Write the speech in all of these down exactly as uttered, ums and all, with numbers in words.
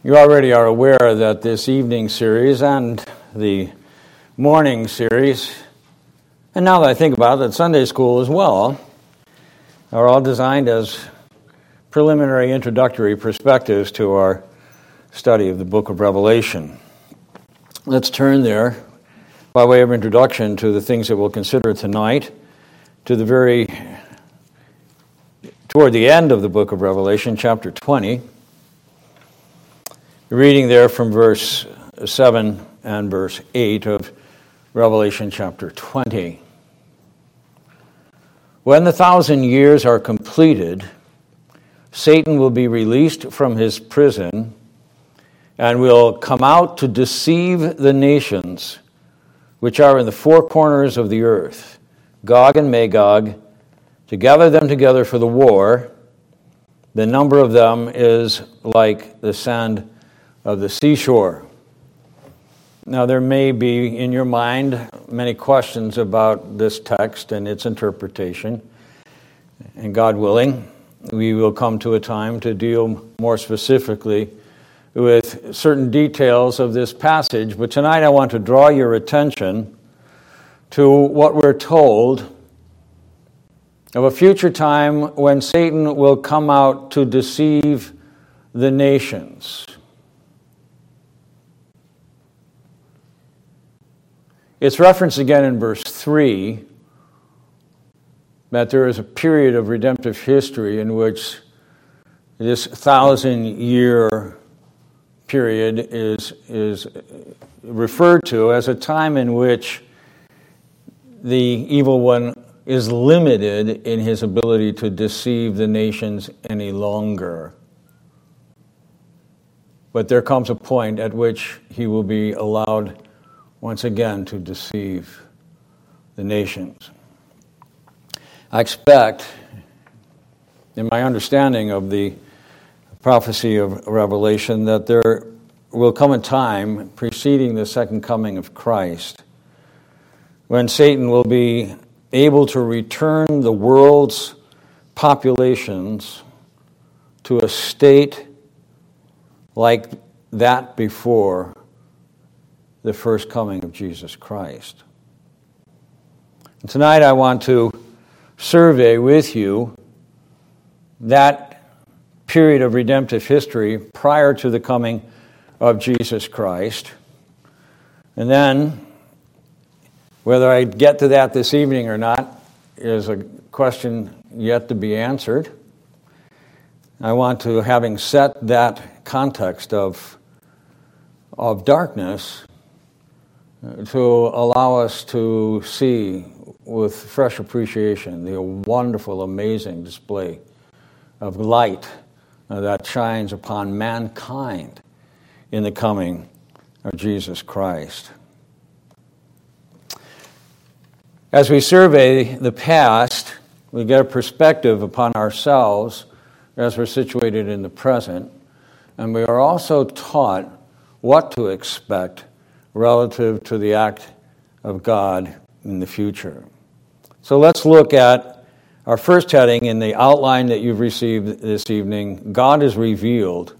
You already are aware that this evening series and the morning series, and now that I think about it, Sunday school as well, are all designed as preliminary introductory perspectives to our study of the book of Revelation. Let's turn there, by way of introduction to the things that we'll consider tonight, to the very, toward the end of the book of Revelation, chapter twenty. Reading there from verse seven and verse eight of Revelation chapter twenty. When the thousand years are completed, Satan will be released from his prison and will come out to deceive the nations which are in the four corners of the earth, Gog and Magog, to gather them together for the war. The number of them is like the sand of the seashore. Now, there may be in your mind many questions about this text and its interpretation, and God willing, we will come to a time to deal more specifically with certain details of this passage. But tonight I want to draw your attention to what we're told of a future time when Satan will come out to deceive the nations. It's referenced again in verse three that there is a period of redemptive history in which this thousand-year period is, is referred to as a time in which the evil one is limited in his ability to deceive the nations any longer. But there comes a point at which he will be allowed once again to deceive the nations. I expect, in my understanding of the prophecy of Revelation, that there will come a time preceding the second coming of Christ when Satan will be able to return the world's populations to a state like that before the first coming of Jesus Christ. And tonight I want to survey with you that period of redemptive history prior to the coming of Jesus Christ. And then, whether I get to that this evening or not is a question yet to be answered. I want to, having set that context of, of darkness, to allow us to see with fresh appreciation the wonderful, amazing display of light that shines upon mankind in the coming of Jesus Christ. As we survey the past, we get a perspective upon ourselves as we're situated in the present, and we are also taught what to expect relative to the act of God in the future. So let's look at our first heading in the outline that you've received this evening. God is revealed.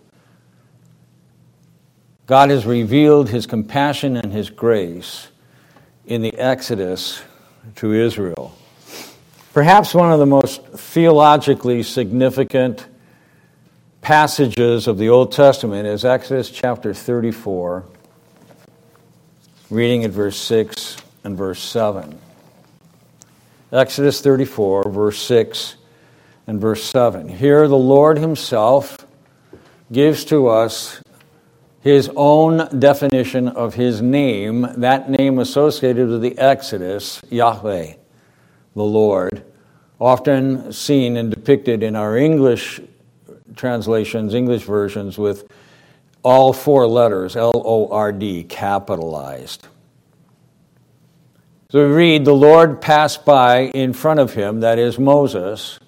God has revealed his compassion and his grace in the Exodus to Israel. Perhaps one of the most theologically significant passages of the Old Testament is Exodus chapter thirty-four, reading at verse six and verse seven. Exodus thirty-four, verse six and verse seven. Here the Lord himself gives to us his own definition of his name, that name associated with the Exodus, Yahweh, the Lord, often seen and depicted in our English translations, English versions, with all four letters, L O R D, capitalized. So we read, the Lord passed by in front of him, that is Moses,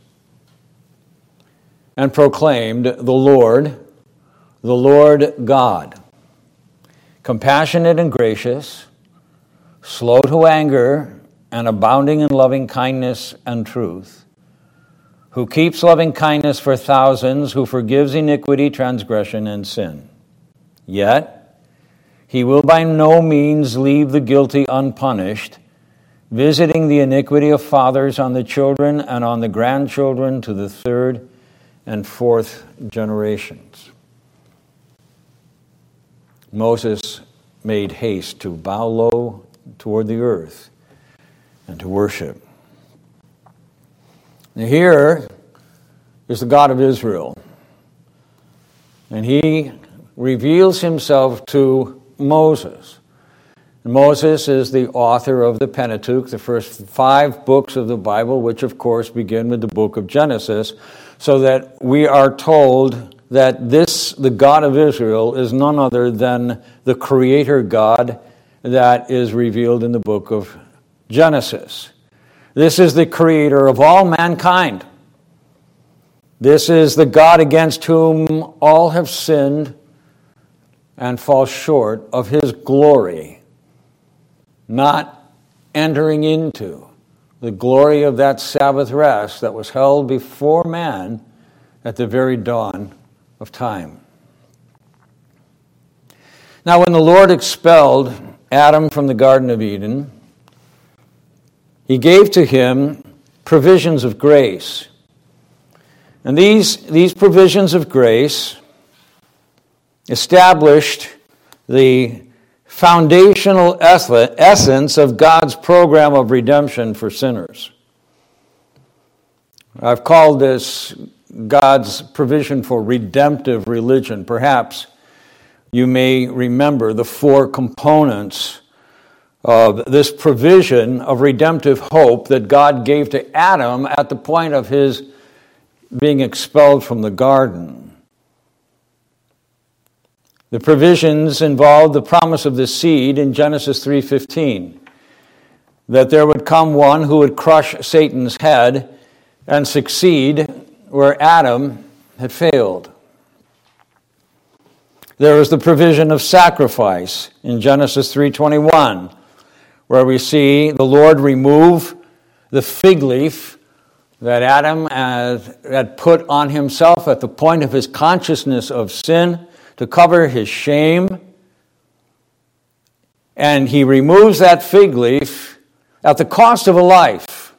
and proclaimed, the Lord, the Lord God, compassionate and gracious, slow to anger, and abounding in loving kindness and truth, who keeps loving kindness for thousands, who forgives iniquity, transgression, and sin. Yet he will by no means leave the guilty unpunished, visiting the iniquity of fathers on the children and on the grandchildren to the third and fourth generations. Moses made haste to bow low toward the earth and to worship. Now here is the God of Israel, and he reveals himself to Moses. Moses is the author of the Pentateuch, the first five books of the Bible, which of course begin with the book of Genesis, so that we are told that this, the God of Israel, is none other than the Creator God that is revealed in the book of Genesis. This is the Creator of all mankind. This is the God against whom all have sinned and fall short of His glory, not entering into the glory of that Sabbath rest that was held before man at the very dawn of time. Now, when the Lord expelled Adam from the Garden of Eden, He gave to him provisions of grace. And these, these provisions of grace established the foundational essence of God's program of redemption for sinners. I've called this God's provision for redemptive religion. Perhaps you may remember the four components of this provision of redemptive hope that God gave to Adam at the point of his being expelled from the garden. The provisions involved the promise of the seed in Genesis three fifteen, that there would come one who would crush Satan's head and succeed where Adam had failed. There was the provision of sacrifice in Genesis three twenty-one, where we see the Lord remove the fig leaf that Adam had put on himself at the point of his consciousness of sin to cover his shame. And he removes that fig leaf at the cost of a life.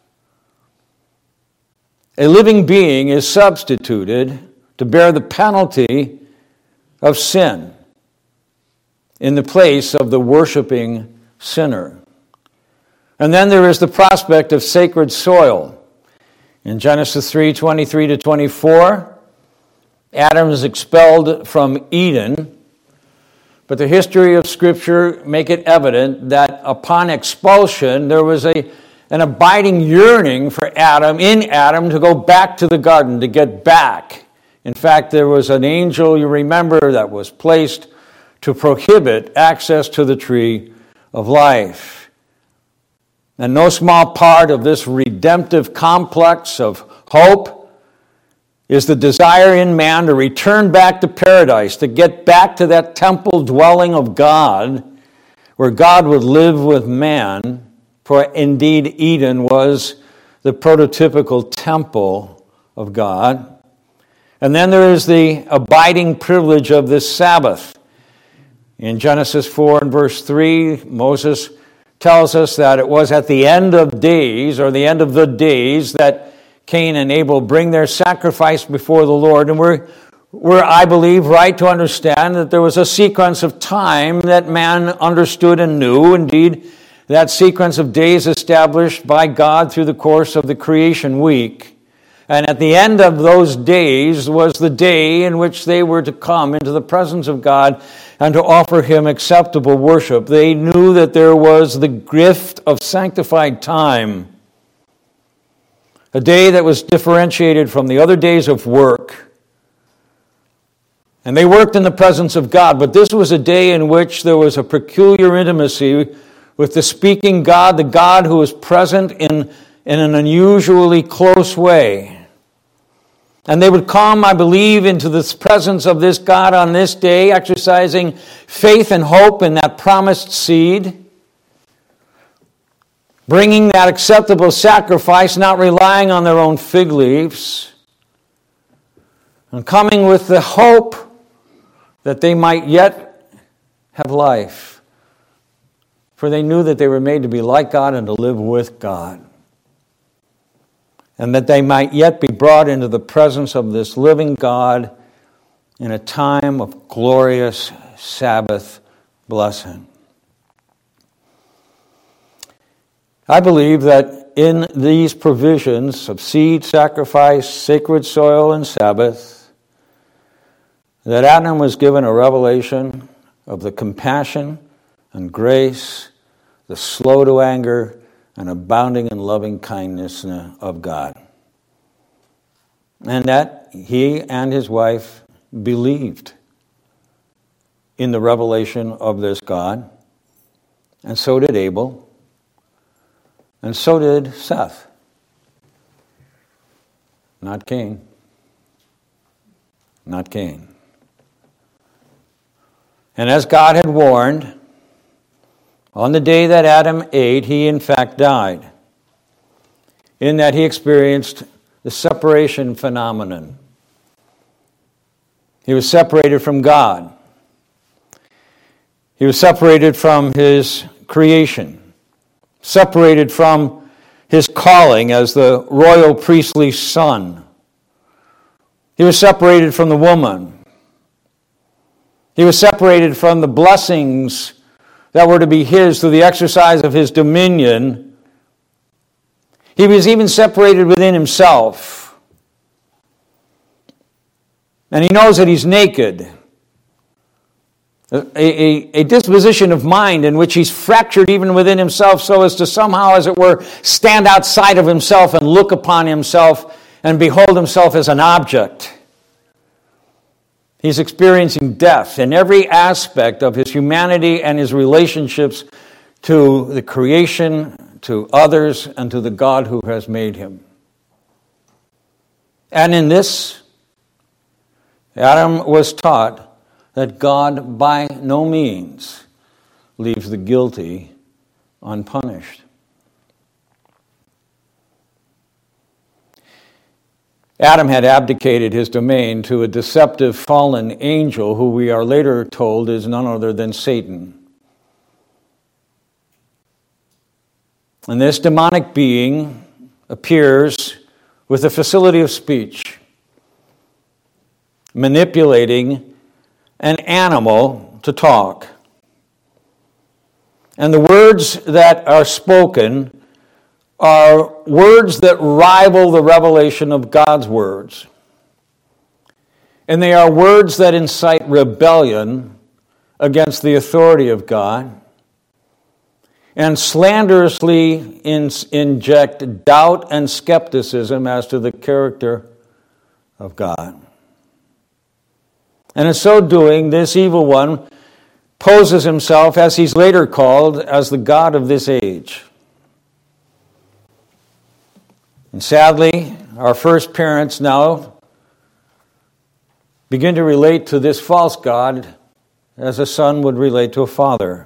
A living being is substituted to bear the penalty of sin in the place of the worshiping sinner. And then there is the prospect of sacred soil. In Genesis three twenty-three to twenty-four, Adam is expelled from Eden, but the history of Scripture make it evident that upon expulsion there was a an abiding yearning for Adam, in Adam, to go back to the garden, to get back. In fact, there was an angel, you remember, that was placed to prohibit access to the tree of life. And no small part of this redemptive complex of hope is the desire in man to return back to paradise, to get back to that temple dwelling of God, where God would live with man. For indeed, Eden was the prototypical temple of God. And then there is the abiding privilege of this Sabbath. In Genesis four and verse three, Moses tells us that it was at the end of days, or the end of the days, that Cain and Abel bring their sacrifice before the Lord. And we're, we're, I believe, right to understand that there was a sequence of time that man understood and knew. Indeed, that sequence of days established by God through the course of the creation week. And at the end of those days was the day in which they were to come into the presence of God and to offer Him acceptable worship. They knew that there was the gift of sanctified time, a day that was differentiated from the other days of work. And they worked in the presence of God, but this was a day in which there was a peculiar intimacy with the speaking God, the God who was present in, in an unusually close way. And they would come, I believe, into the presence of this God on this day, exercising faith and hope in that promised seed, bringing that acceptable sacrifice, not relying on their own fig leaves, and coming with the hope that they might yet have life, for they knew that they were made to be like God and to live with God, and that they might yet be brought into the presence of this living God in a time of glorious Sabbath blessing. I believe that in these provisions of seed, sacrifice, sacred soil, and Sabbath, that Adam was given a revelation of the compassion and grace, the slow to anger, and abounding in loving kindness of God. And that he and his wife believed in the revelation of this God, and so did Abel, and so did Seth. Not Cain. Not Cain. And as God had warned, on the day that Adam ate, he in fact died, in that he experienced the separation phenomenon. He was separated from God. He was separated from his creation, separated from his calling as the royal priestly son. He was separated from the woman. He was separated from the blessings that were to be his through the exercise of his dominion. He was even separated within himself. And he knows that he's naked. A, a, a disposition of mind in which he's fractured even within himself so as to somehow, as it were, stand outside of himself and look upon himself and behold himself as an object. He's experiencing death in every aspect of his humanity and his relationships to the creation, to others, and to the God who has made him. And in this, Adam was taught that God by no means leaves the guilty unpunished. Adam had abdicated his domain to a deceptive fallen angel who we are later told is none other than Satan. And this demonic being appears with the facility of speech, manipulating an animal to talk. And the words that are spoken are words that rival the revelation of God's words. And they are words that incite rebellion against the authority of God and slanderously in- inject doubt and skepticism as to the character of God. And in so doing, this evil one poses himself, as he's later called, as the God of this age. And sadly, our first parents now begin to relate to this false god as a son would relate to a father.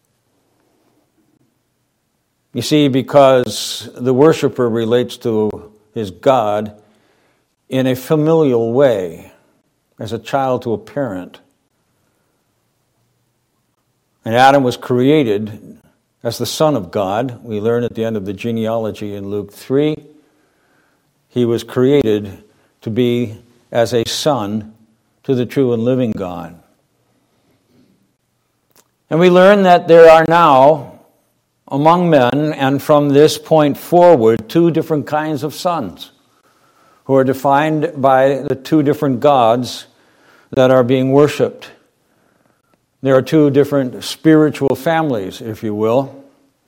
You see, because the worshiper relates to his God in a familial way, as a child to a parent. And Adam was created as the Son of God. We learn at the end of the genealogy in Luke three. He was created to be as a son to the true and living God. And we learn that there are now, among men, and from this point forward, two different kinds of sons who are defined by the two different gods that are being worshipped. There are two different spiritual families, if you will,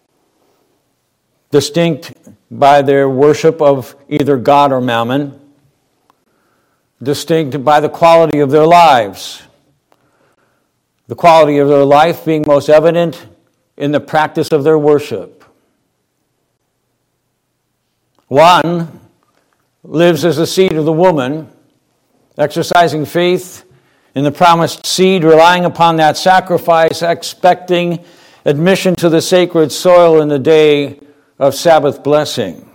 distinct by their worship of either God or Mammon, distinct by the quality of their lives. The quality of their life being most evident in the practice of their worship. One lives as the seed of the woman, exercising faith in the promised seed, relying upon that sacrifice, expecting admission to the sacred soil in the day of Sabbath blessing.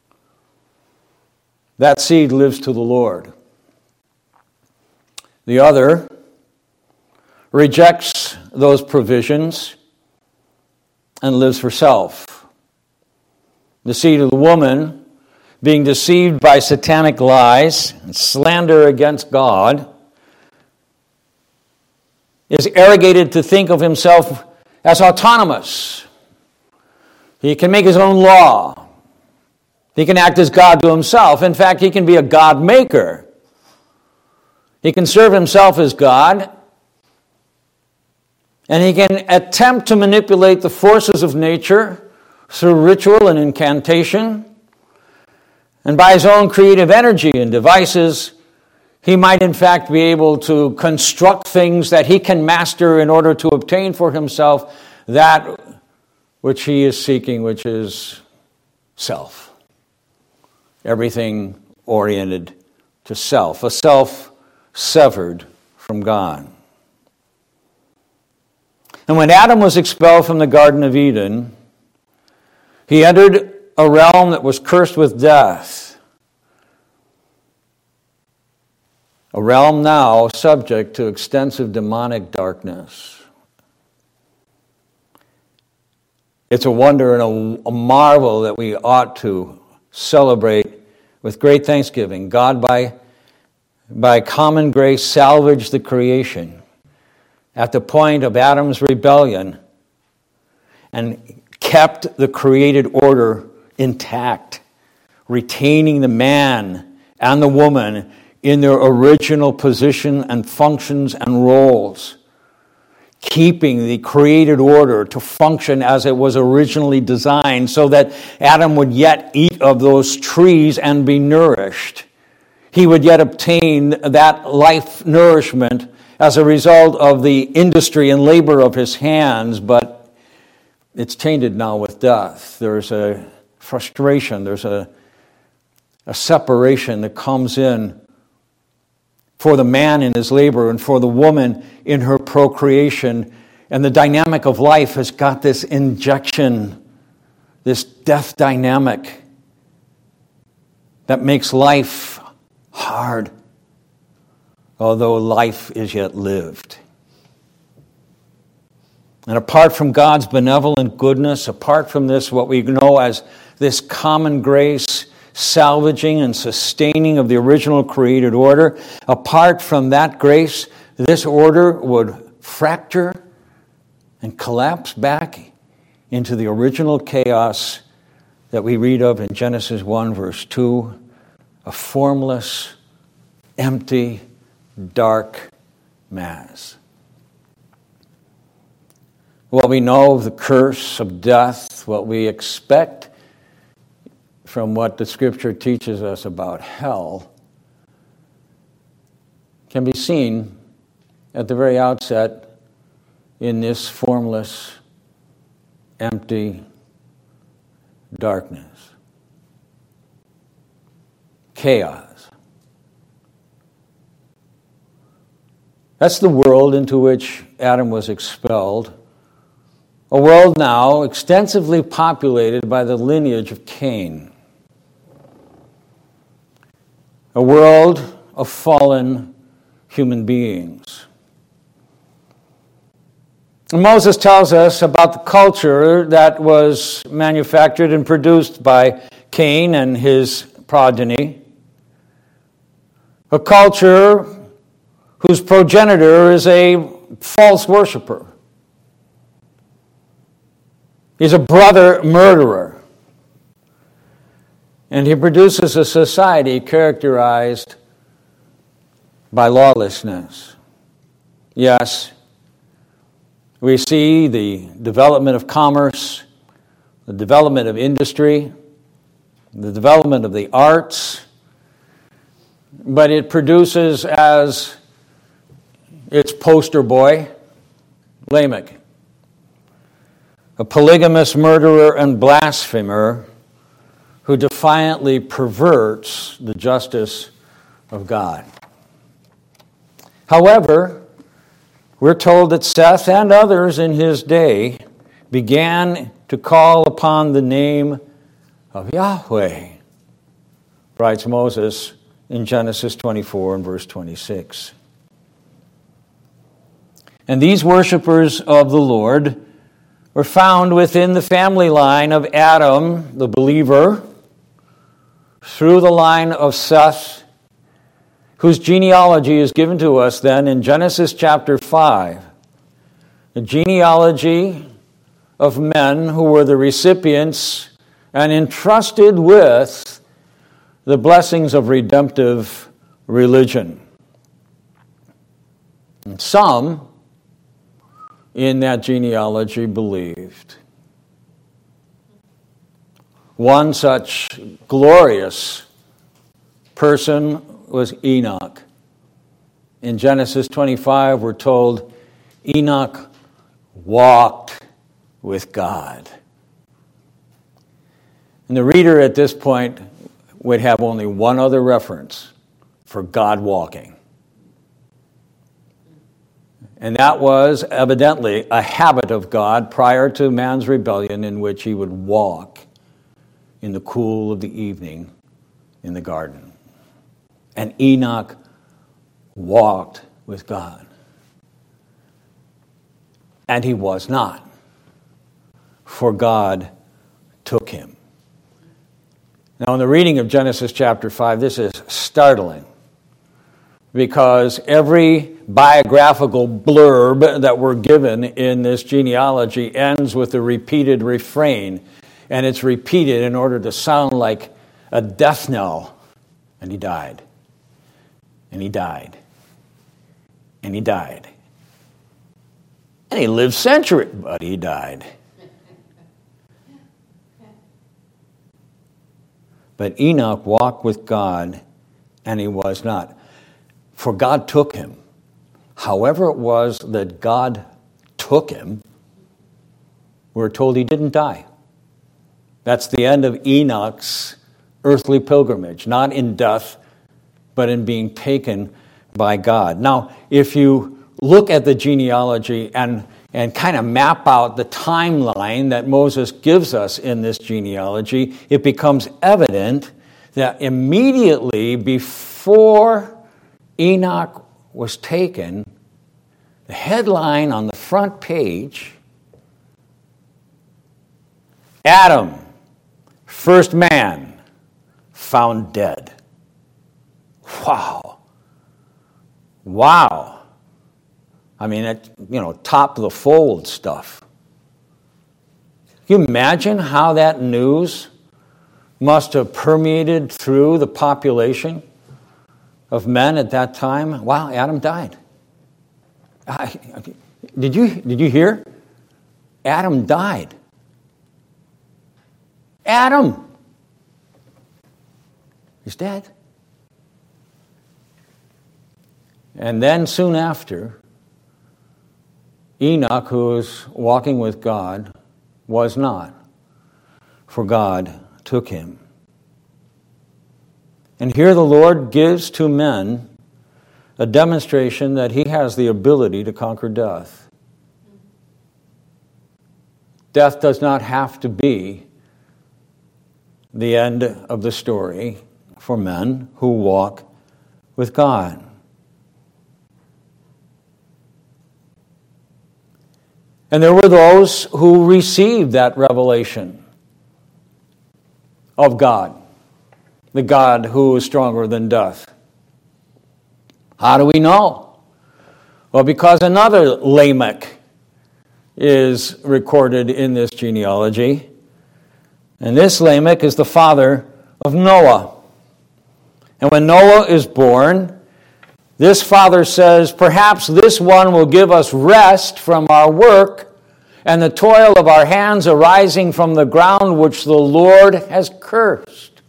That seed lives to the Lord. The other rejects rejects those provisions and lives for self. The seed of the woman, being deceived by satanic lies and slander against God, is arrogated to think of himself as autonomous. He can make his own law. He can act as God to himself. In fact, he can be a God maker. He can serve himself as God, and he can attempt to manipulate the forces of nature through ritual and incantation. And by his own creative energy and devices, he might in fact be able to construct things that he can master in order to obtain for himself that which he is seeking, which is self. Everything oriented to self, a self severed from God. And when Adam was expelled from the Garden of Eden, he entered a realm that was cursed with death. A realm now subject to extensive demonic darkness. It's a wonder and a, a marvel that we ought to celebrate with great thanksgiving. God, by, by common grace, salvaged the creation at the point of Adam's rebellion and kept the created order intact, retaining the man and the woman in their original position and functions and roles, keeping the created order to function as it was originally designed so that Adam would yet eat of those trees and be nourished. He would yet obtain that life nourishment as a result of the industry and labor of his hands, but it's tainted now with death. There's a frustration, there's a, a separation that comes in for the man in his labor and for the woman in her procreation. And the dynamic of life has got this injection, this death dynamic that makes life hard, although life is yet lived. And apart from God's benevolent goodness, apart from this, what we know as this common grace, salvaging and sustaining of the original created order, apart from that grace, this order would fracture and collapse back into the original chaos that we read of in Genesis one, verse two, a formless, empty, dark mass. What we know of the curse of death, what we expect from what the Scripture teaches us about hell, can be seen at the very outset in this formless, empty darkness. Chaos. That's the world into which Adam was expelled. A world now extensively populated by the lineage of Cain. A world of fallen human beings. And Moses tells us about the culture that was manufactured and produced by Cain and his progeny. A culture whose progenitor is a false worshiper. He's a brother murderer. And he produces a society characterized by lawlessness. Yes, we see the development of commerce, the development of industry, the development of the arts, but it produces as its poster boy, Lamech, a polygamous murderer and blasphemer who defiantly perverts the justice of God. However, we're told that Seth and others in his day began to call upon the name of Yahweh, writes Moses in Genesis twenty-four and verse twenty-six. And these worshipers of the Lord were found within the family line of Adam, the believer, through the line of Seth, whose genealogy is given to us then in Genesis chapter five. The genealogy of men who were the recipients and entrusted with the blessings of redemptive religion. And some in that genealogy believed. One such glorious person was Enoch. In Genesis twenty-five, we're told Enoch walked with God. And the reader at this point would have only one other reference for God walking. And that was evidently a habit of God prior to man's rebellion, in which he would walk in the cool of the evening in the garden. And Enoch walked with God. And he was not, for God took him. Now, in the reading of Genesis chapter five, this is startling, because every biographical blurb that we're given in this genealogy ends with a repeated refrain, and it's repeated in order to sound like a death knell. And he died. And he died. And he died. And he lived centuries, but he died. But Enoch walked with God, and he was not. For God took him. However it was that God took him, we're told he didn't die. That's the end of Enoch's earthly pilgrimage, not in death, but in being taken by God. Now, if you look at the genealogy and, and kind of map out the timeline that Moses gives us in this genealogy, it becomes evident that immediately before Enoch was taken, the headline on the front page, Adam, first man, found dead. Wow. Wow. I mean, it, you know, top of the fold stuff. Can you imagine how that news must have permeated through the population of men at that time? Wow, Adam died. I, did you did you hear? Adam died. Adam. He's dead. And then soon after, Enoch, who was walking with God, was not, for God took him. And here the Lord gives to men a demonstration that he has the ability to conquer death. Death does not have to be the end of the story for men who walk with God. And there were those who received that revelation of God, the God who is stronger than death. How do we know? Well, because another Lamech is recorded in this genealogy. And this Lamech is the father of Noah. And when Noah is born, this father says, perhaps this one will give us rest from our work and the toil of our hands arising from the ground which the Lord has cursed.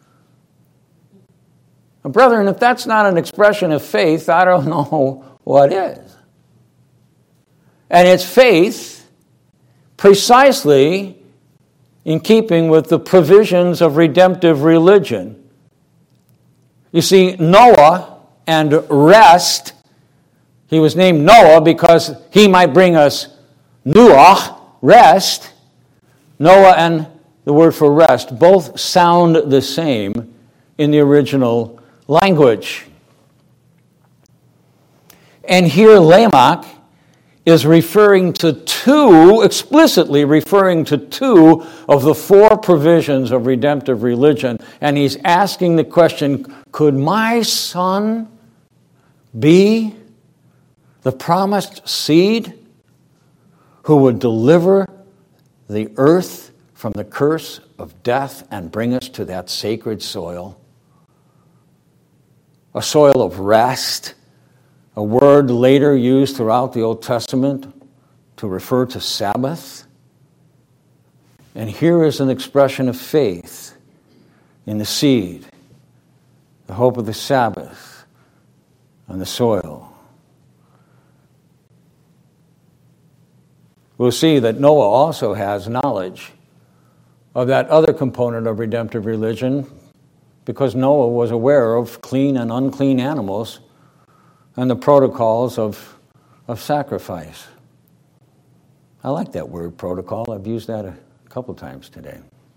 Now, brethren, if that's not an expression of faith, I don't know what is. And it's faith precisely in keeping with the provisions of redemptive religion. You see, Noah and rest, he was named Noah because he might bring us Nuach, rest. Noah and the word for rest both sound the same in the original language. And here Lamech is referring to two, explicitly referring to two of the four provisions of redemptive religion. And he's asking the question, could my son be the promised seed who would deliver the earth from the curse of death and bring us to that sacred soil? A soil of rest, a word later used throughout the Old Testament to refer to Sabbath. And here is an expression of faith in the seed, the hope of the Sabbath on the soil. We'll see that Noah also has knowledge of that other component of redemptive religion because Noah was aware of clean and unclean animals and the protocols of, of sacrifice. I like that word, protocol. I've used that a couple times today.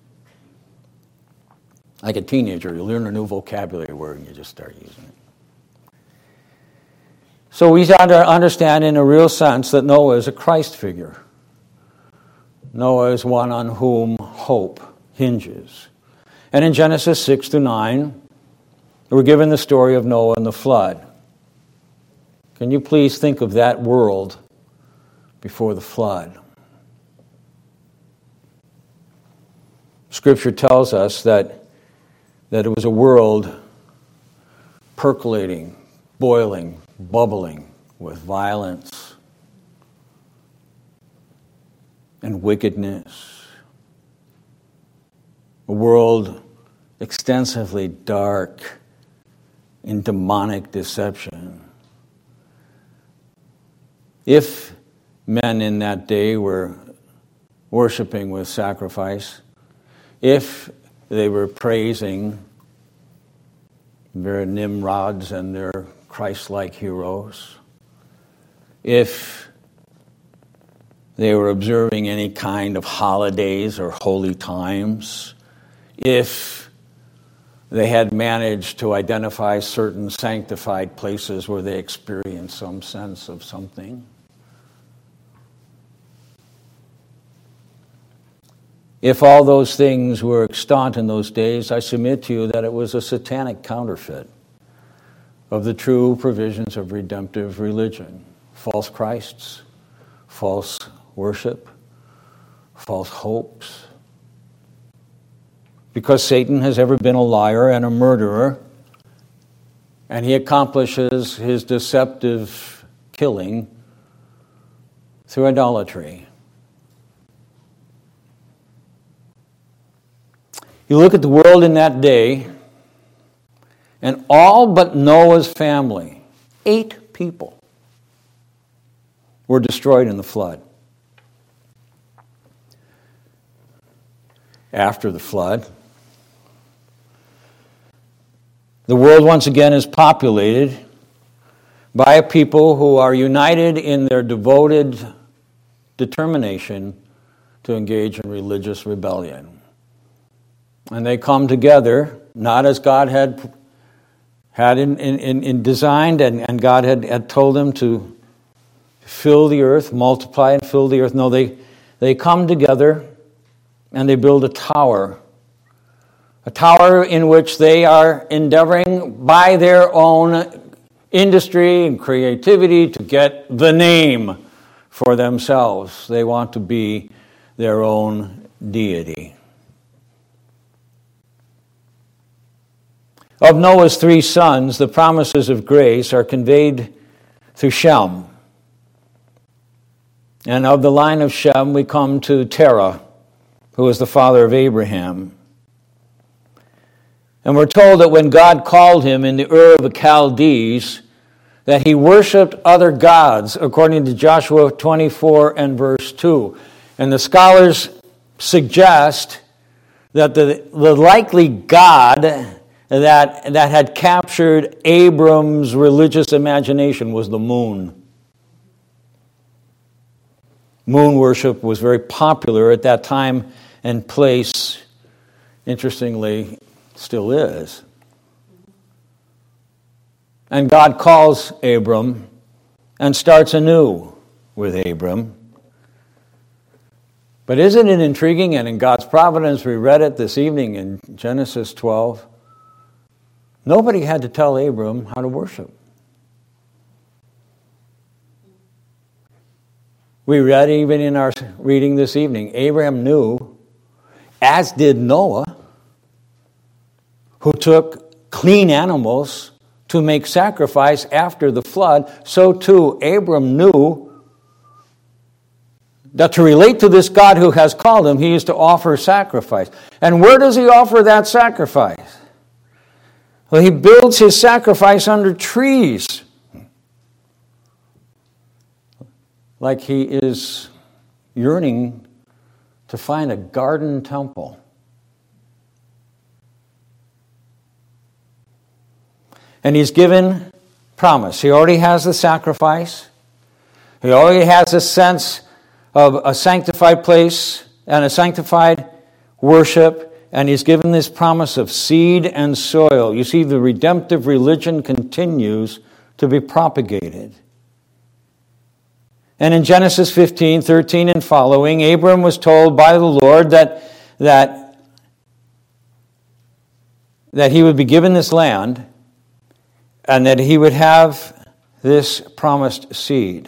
Like a teenager, you learn a new vocabulary word and you just start using it. So we understand in a real sense that Noah is a Christ figure. Noah is one on whom hope hinges. And in Genesis six to nine, we're given the story of Noah and the flood. Can you please think of that world before the flood? Scripture tells us that, that it was a world percolating, boiling, bubbling with violence and wickedness. A world extensively dark in demonic deception. If men in that day were worshiping with sacrifice, if they were praising their Nimrods and their Christ-like heroes, if they were observing any kind of holidays or holy times, if they had managed to identify certain sanctified places where they experienced some sense of something, if all those things were extant in those days, I submit to you that it was a satanic counterfeit of the true provisions of redemptive religion. False Christs, false worship, false hopes. Because Satan has ever been a liar and a murderer, and he accomplishes his deceptive killing through idolatry. You look at the world in that day, and all but Noah's family, eight people, were destroyed in the flood. After the flood, the world once again is populated by a people who are united in their devoted determination to engage in religious rebellion. And they come together, not as God had had in, in, in designed and, and God had, had told them to fill the earth, multiply and fill the earth. No, they, they come together and they build a tower. A tower in which they are endeavoring by their own industry and creativity to get the name for themselves. They want to be their own deity. Of Noah's three sons, the promises of grace are conveyed through Shem. And of the line of Shem, we come to Terah, who is the father of Abraham. And we're told that when God called him in the Ur of the Chaldees, that he worshipped other gods, according to Joshua twenty-four and verse two. And the scholars suggest that the, the likely God that, that had captured Abram's religious imagination was the moon. Moon worship was very popular at that time and place, interestingly, still is. And God calls Abram and starts anew with Abram. But isn't it intriguing? And in God's providence, we read it this evening in Genesis twelve. Nobody had to tell Abram how to worship. We read even in our reading this evening, Abraham knew, as did Noah, who took clean animals to make sacrifice after the flood, so too Abram knew that to relate to this God who has called him, he is to offer sacrifice. And where does he offer that sacrifice? Well, he builds his sacrifice under trees. Like he is yearning to find a garden temple. And he's given promise. He already has the sacrifice. He already has a sense of a sanctified place and a sanctified worship. And he's given this promise of seed and soil. You see, the redemptive religion continues to be propagated. And in Genesis fifteen, thirteen and following, Abram was told by the Lord that, that, that he would be given this land and that he would have this promised seed.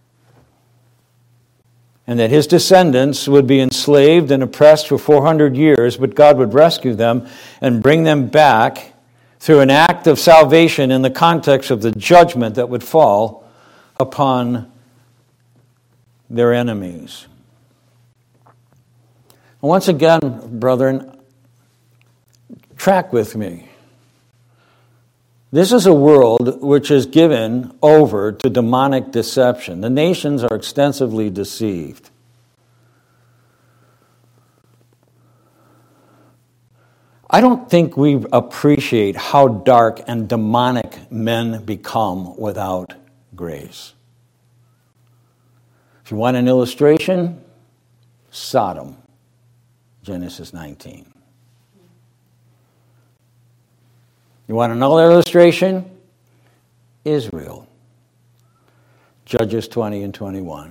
And that his descendants would be enslaved and oppressed for four hundred years, but God would rescue them and bring them back through an act of salvation in the context of the judgment that would fall upon their enemies. Once again, brethren, track with me. This is a world which is given over to demonic deception. The nations are extensively deceived. I don't think we appreciate how dark and demonic men become without grace. If you want an illustration, Sodom, Genesis nineteen. You want another illustration? Israel, Judges twenty and twenty-one.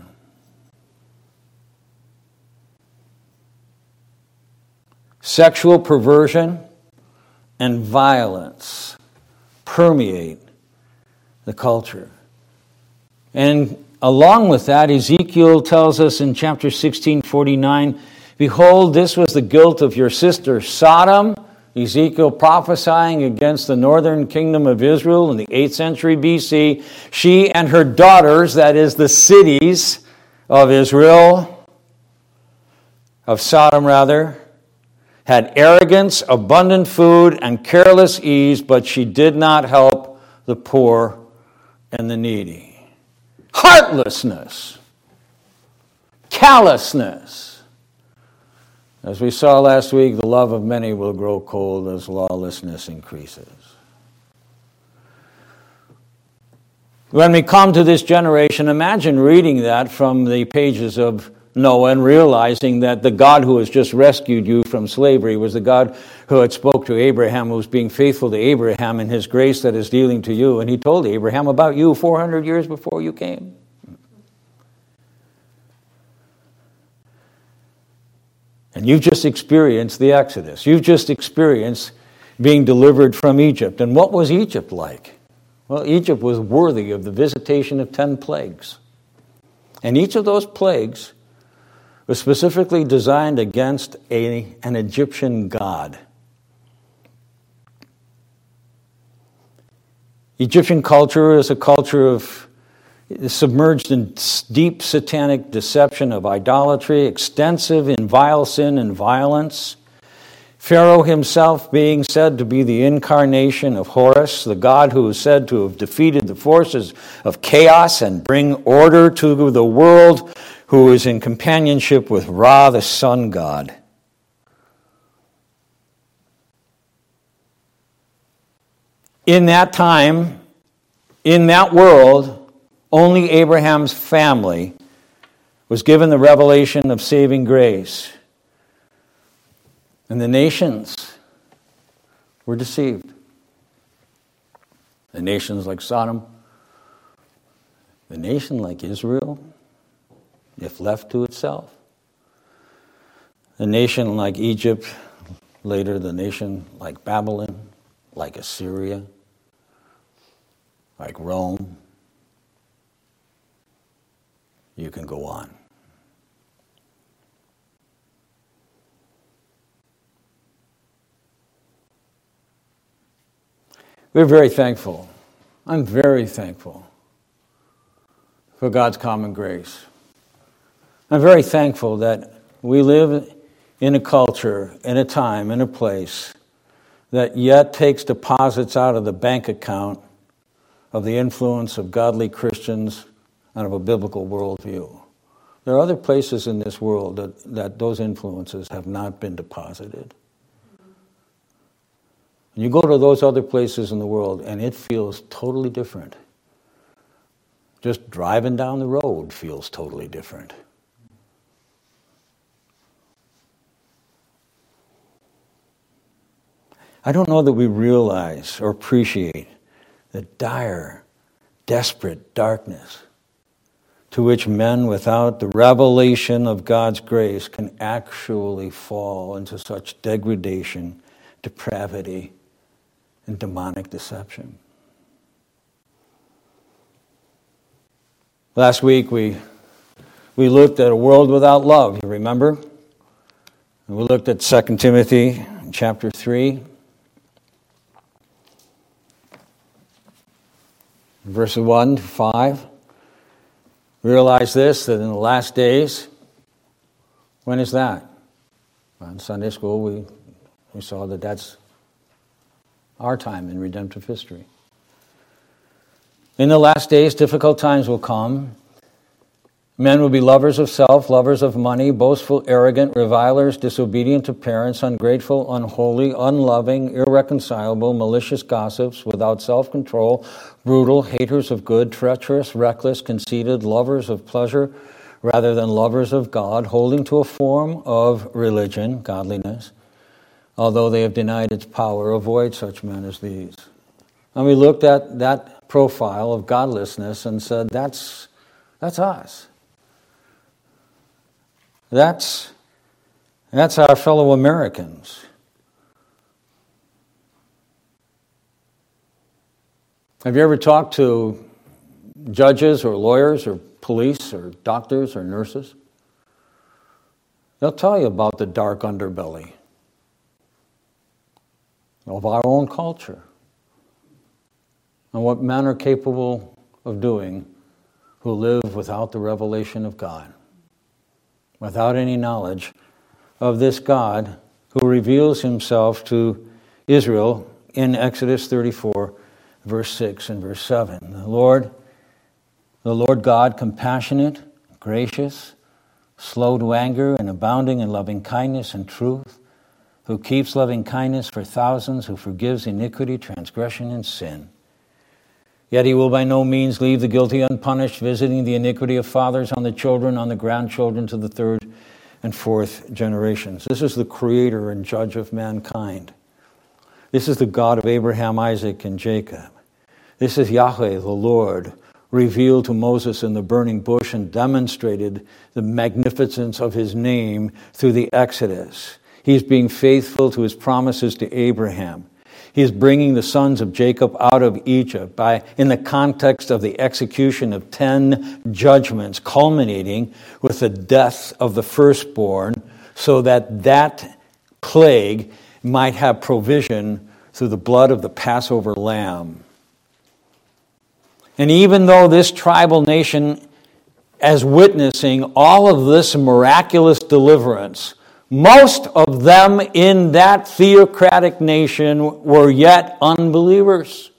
Sexual perversion and violence permeate the culture. And along with that, Ezekiel tells us in chapter sixteen forty-nine, behold, this was the guilt of your sister Sodom. Ezekiel prophesying against the northern kingdom of Israel in the eighth century B C. She and her daughters, that is the cities of Israel, of Sodom rather, had arrogance, abundant food, and careless ease, but she did not help the poor and the needy. Heartlessness, callousness. As we saw last week, the love of many will grow cold as lawlessness increases. When we come to this generation, imagine reading that from the pages of Noah and realizing that the God who has just rescued you from slavery was the God who had spoke to Abraham, who was being faithful to Abraham in his grace that is dealing to you. And he told Abraham about you four hundred years before you came. And you've just experienced the Exodus. You've just experienced being delivered from Egypt. And what was Egypt like? Well, Egypt was worthy of the visitation of ten plagues. And each of those plagues was specifically designed against a, an Egyptian god. Egyptian culture is a culture of submerged in deep satanic deception of idolatry, extensive in vile sin and violence. Pharaoh himself being said to be the incarnation of Horus, the god who is said to have defeated the forces of chaos and bring order to the world, who is in companionship with Ra, the sun god. In that time, in that world, only Abraham's family was given the revelation of saving grace. And the nations were deceived. The nations like Sodom, the nation like Israel, if left to itself. A nation like Egypt, later the nation like Babylon, like Assyria, like Rome. You can go on. We're very thankful. I'm very thankful for God's common grace. I'm very thankful that we live in a culture, in a time, in a place that yet takes deposits out of the bank account of the influence of godly Christians and of a biblical worldview. There are other places in this world that, that those influences have not been deposited. You go to those other places in the world and it feels totally different. Just driving down the road feels totally different. I don't know that we realize or appreciate the dire, desperate darkness to which men without the revelation of God's grace can actually fall into such degradation, depravity, and demonic deception. Last week we we looked at a world without love, you remember? And we looked at Second Timothy chapter three, verses one to five. Realize this, that in the last days, when is that? Well, in Sunday school we, we saw that that's our time in redemptive history. In the last days, difficult times will come. Men will be lovers of self, lovers of money, boastful, arrogant, revilers, disobedient to parents, ungrateful, unholy, unloving, irreconcilable, malicious gossips, without self-control, brutal, haters of good, treacherous, reckless, conceited, lovers of pleasure rather than lovers of God, holding to a form of religion, godliness, although they have denied its power. Avoid such men as these. And we looked at that profile of godlessness and said, that's, that's us. That's, that's our fellow Americans. Have you ever talked to judges or lawyers or police or doctors or nurses? They'll tell you about the dark underbelly of our own culture and what men are capable of doing who live without the revelation of God, without any knowledge of this God who reveals himself to Israel in Exodus thirty-four, verse six and verse seven. The Lord, the Lord God, compassionate, gracious, slow to anger, and abounding in loving kindness and truth, who keeps loving kindness for thousands, who forgives iniquity, transgression, and sin. Yet he will by no means leave the guilty unpunished, visiting the iniquity of fathers on the children, on the grandchildren to the third and fourth generations. This is the creator and judge of mankind. This is the God of Abraham, Isaac, and Jacob. This is Yahweh, the Lord, revealed to Moses in the burning bush and demonstrated the magnificence of his name through the Exodus. He's being faithful to his promises to Abraham. He is bringing the sons of Jacob out of Egypt by, in the context of the execution of ten judgments, culminating with the death of the firstborn, so that that plague might have provision through the blood of the Passover lamb. And even though this tribal nation, as witnessing all of this miraculous deliverance, most of them in that theocratic nation were yet unbelievers.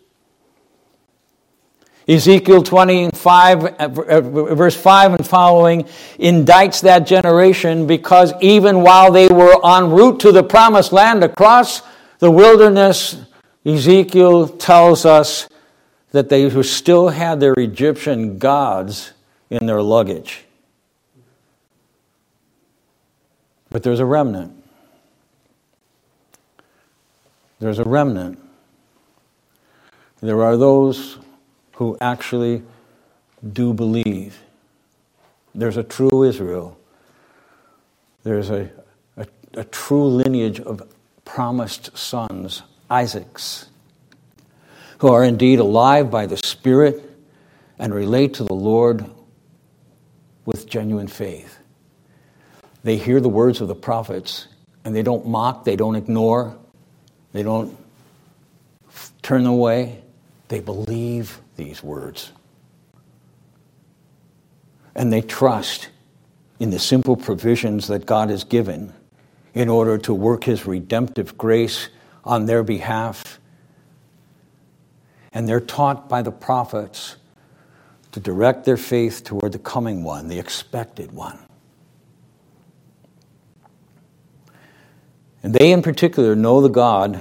Ezekiel twenty-five, verse five and following, indicts that generation because even while they were en route to the promised land across the wilderness, Ezekiel tells us that they still had their Egyptian gods in their luggage. But there's a remnant. There's a remnant. There are those who actually do believe. There's a true Israel. There's a, a, a true lineage of promised sons, Isaacs, who are indeed alive by the Spirit and relate to the Lord with genuine faith. They hear the words of the prophets, and they don't mock, they don't ignore, they don't turn away. They believe these words. And they trust in the simple provisions that God has given in order to work his redemptive grace on their behalf. And they're taught by the prophets to direct their faith toward the coming one, the expected one. And they in particular know the God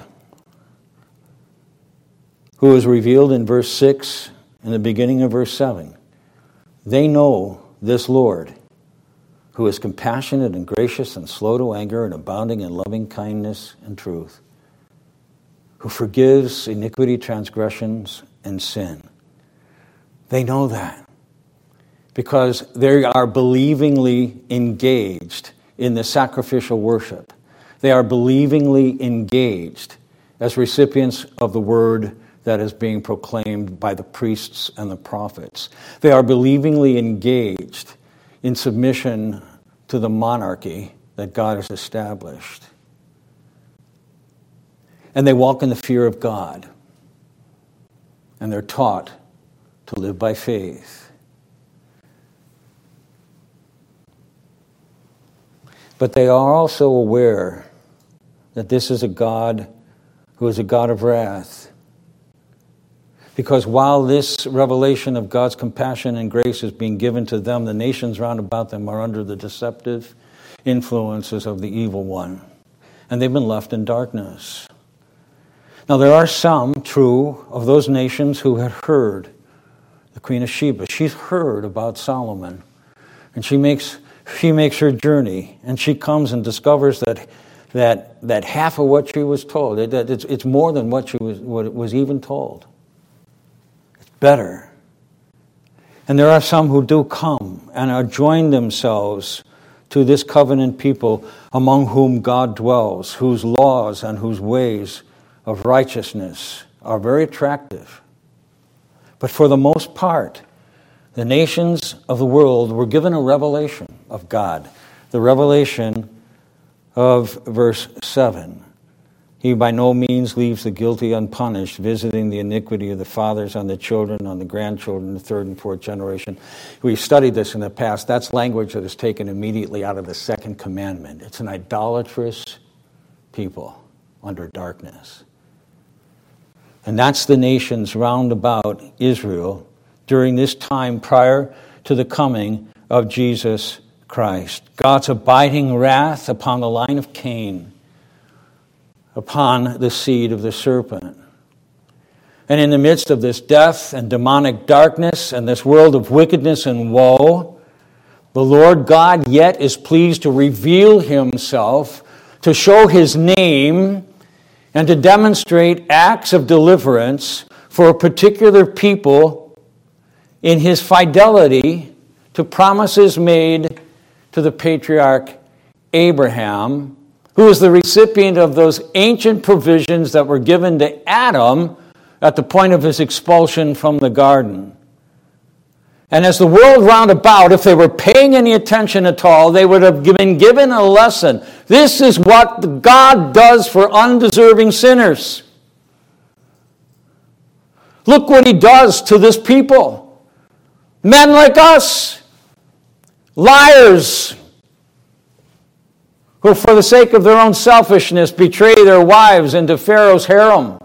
who is revealed in verse six and the beginning of verse seven. They know this Lord, who is compassionate and gracious and slow to anger and abounding in loving kindness and truth, who forgives iniquity, transgressions, and sin. They know that because they are believingly engaged in the sacrificial worship. They are believingly engaged as recipients of the word that is being proclaimed by the priests and the prophets. They are believingly engaged in submission to the monarchy that God has established. And they walk in the fear of God. And they're taught to live by faith. But they are also aware that this is a God who is a God of wrath. Because while this revelation of God's compassion and grace is being given to them, the nations round about them are under the deceptive influences of the evil one. And they've been left in darkness. Now there are some, true, of those nations who had heard the Queen of Sheba. She's heard about Solomon. And she makes she makes her journey. And she comes and discovers that that that half of what she was told, that it's, it's more than what she was what was even told. Better. And there are some who do come and are joined themselves to this covenant people among whom God dwells, whose laws and whose ways of righteousness are very attractive. But for the most part, the nations of the world were given a revelation of God, the revelation of verse seven. He by no means leaves the guilty unpunished, visiting the iniquity of the fathers on the children, on the grandchildren, the third and fourth generation. We've studied this in the past. That's language that is taken immediately out of the second commandment. It's an idolatrous people under darkness. And that's the nations round about Israel during this time prior to the coming of Jesus Christ. God's abiding wrath upon the line of Cain, upon the seed of the serpent. And in the midst of this death and demonic darkness and this world of wickedness and woe, the Lord God yet is pleased to reveal himself, to show his name, and to demonstrate acts of deliverance for a particular people in his fidelity to promises made to the patriarch Abraham, who was the recipient of those ancient provisions that were given to Adam at the point of his expulsion from the garden. And as the world round about, if they were paying any attention at all, they would have been given a lesson. This is what God does for undeserving sinners. Look what he does to this people. Men like us, liars, who for the sake of their own selfishness betray their wives into Pharaoh's harem.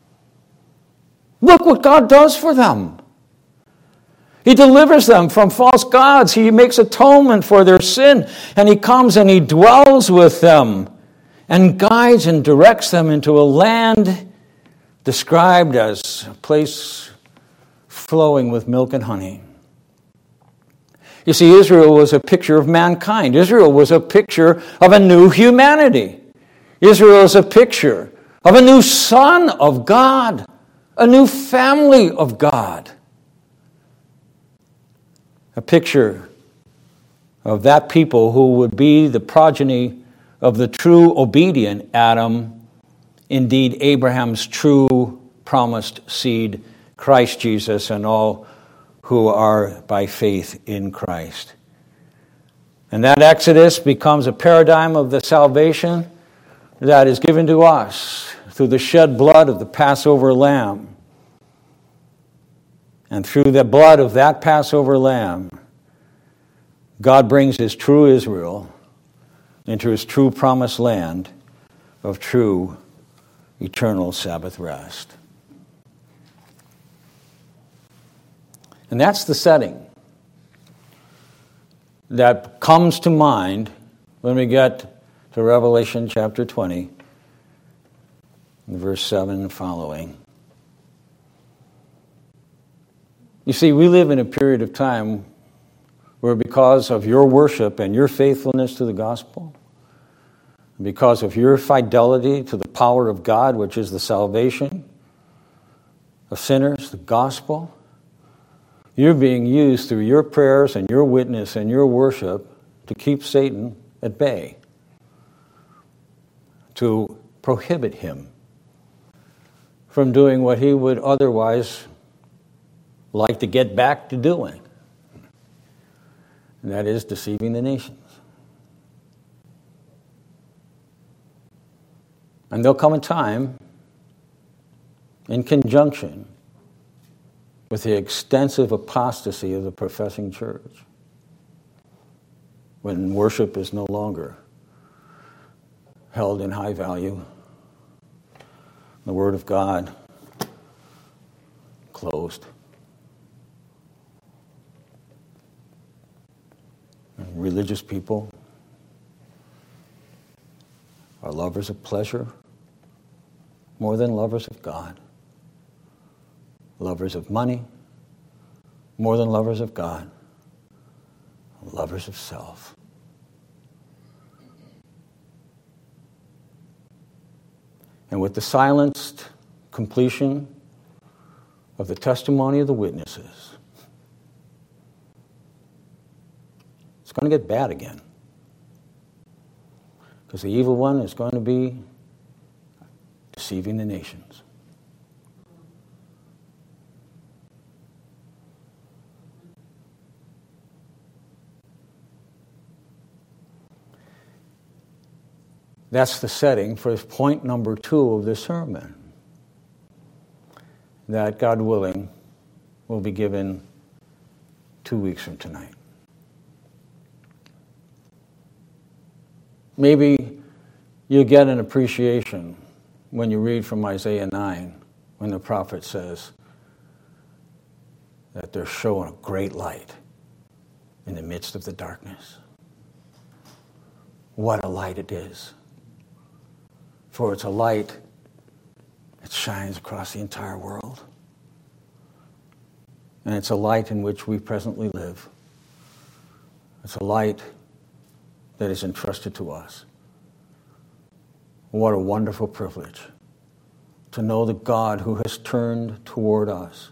Look what God does for them. He delivers them from false gods. He makes atonement for their sin. And he comes and he dwells with them and guides and directs them into a land described as a place flowing with milk and honey. You see, Israel was a picture of mankind. Israel was a picture of a new humanity. Israel is a picture of a new son of God, a new family of God. A picture of that people who would be the progeny of the true obedient Adam, indeed Abraham's true promised seed, Christ Jesus, and all who are by faith in Christ. And that Exodus becomes a paradigm of the salvation that is given to us through the shed blood of the Passover lamb. And through the blood of that Passover lamb, God brings his true Israel into his true promised land of true eternal Sabbath rest. And that's the setting that comes to mind when we get to Revelation chapter twenty, verse seven and following. You see, we live in a period of time where because of your worship and your faithfulness to the gospel, because of your fidelity to the power of God, which is the salvation of sinners, the gospel, you're being used through your prayers and your witness and your worship to keep Satan at bay, to prohibit him from doing what he would otherwise like to get back to doing, and that is deceiving the nations. And there'll come a time, in conjunction with the extensive apostasy of the professing church, when worship is no longer held in high value, the Word of God closed, and religious people are lovers of pleasure more than lovers of God, lovers of money more than lovers of God, lovers of self. And with the silenced completion of the testimony of the witnesses, it's going to get bad again. Because the evil one is going to be deceiving the nations. That's the setting for point number two of this sermon, that, God willing, will be given two weeks from tonight. Maybe you get an appreciation when you read from Isaiah nine, when the prophet says that they're showing a great light in the midst of the darkness. What a light it is. For it's a light that shines across the entire world. And it's a light in which we presently live. It's a light that is entrusted to us. What a wonderful privilege to know the God who has turned toward us,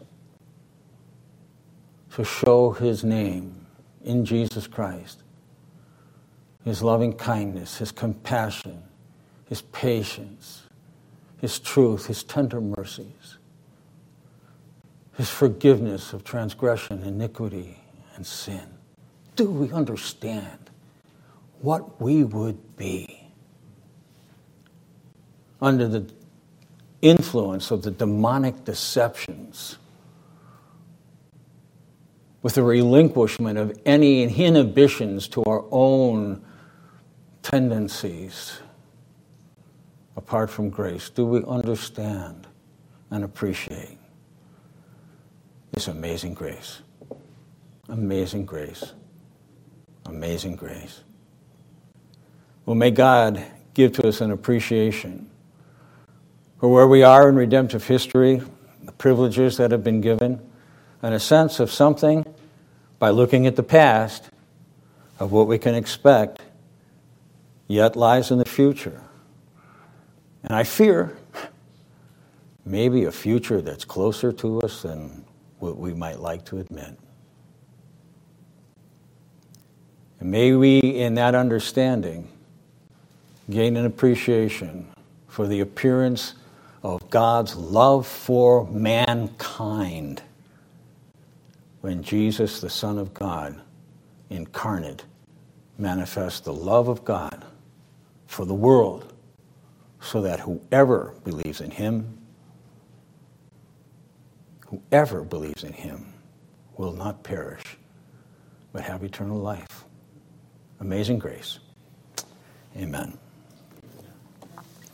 to show his name in Jesus Christ, his loving kindness, his compassion, his patience, his truth, his tender mercies, his forgiveness of transgression, iniquity, and sin. Do we understand what we would be under the influence of the demonic deceptions, with the relinquishment of any inhibitions to our own tendencies apart from grace? Do we understand and appreciate this amazing grace? Amazing grace. Amazing grace. Well, may God give to us an appreciation for where we are in redemptive history, the privileges that have been given, and a sense of something, by looking at the past, of what we can expect yet lies in the future. And I fear maybe a future that's closer to us than what we might like to admit. And may we, in that understanding, gain an appreciation for the appearance of God's love for mankind when Jesus, the Son of God, incarnate, manifests the love of God for the world, so that whoever believes in him, whoever believes in him will not perish, but have eternal life. Amazing grace. Amen.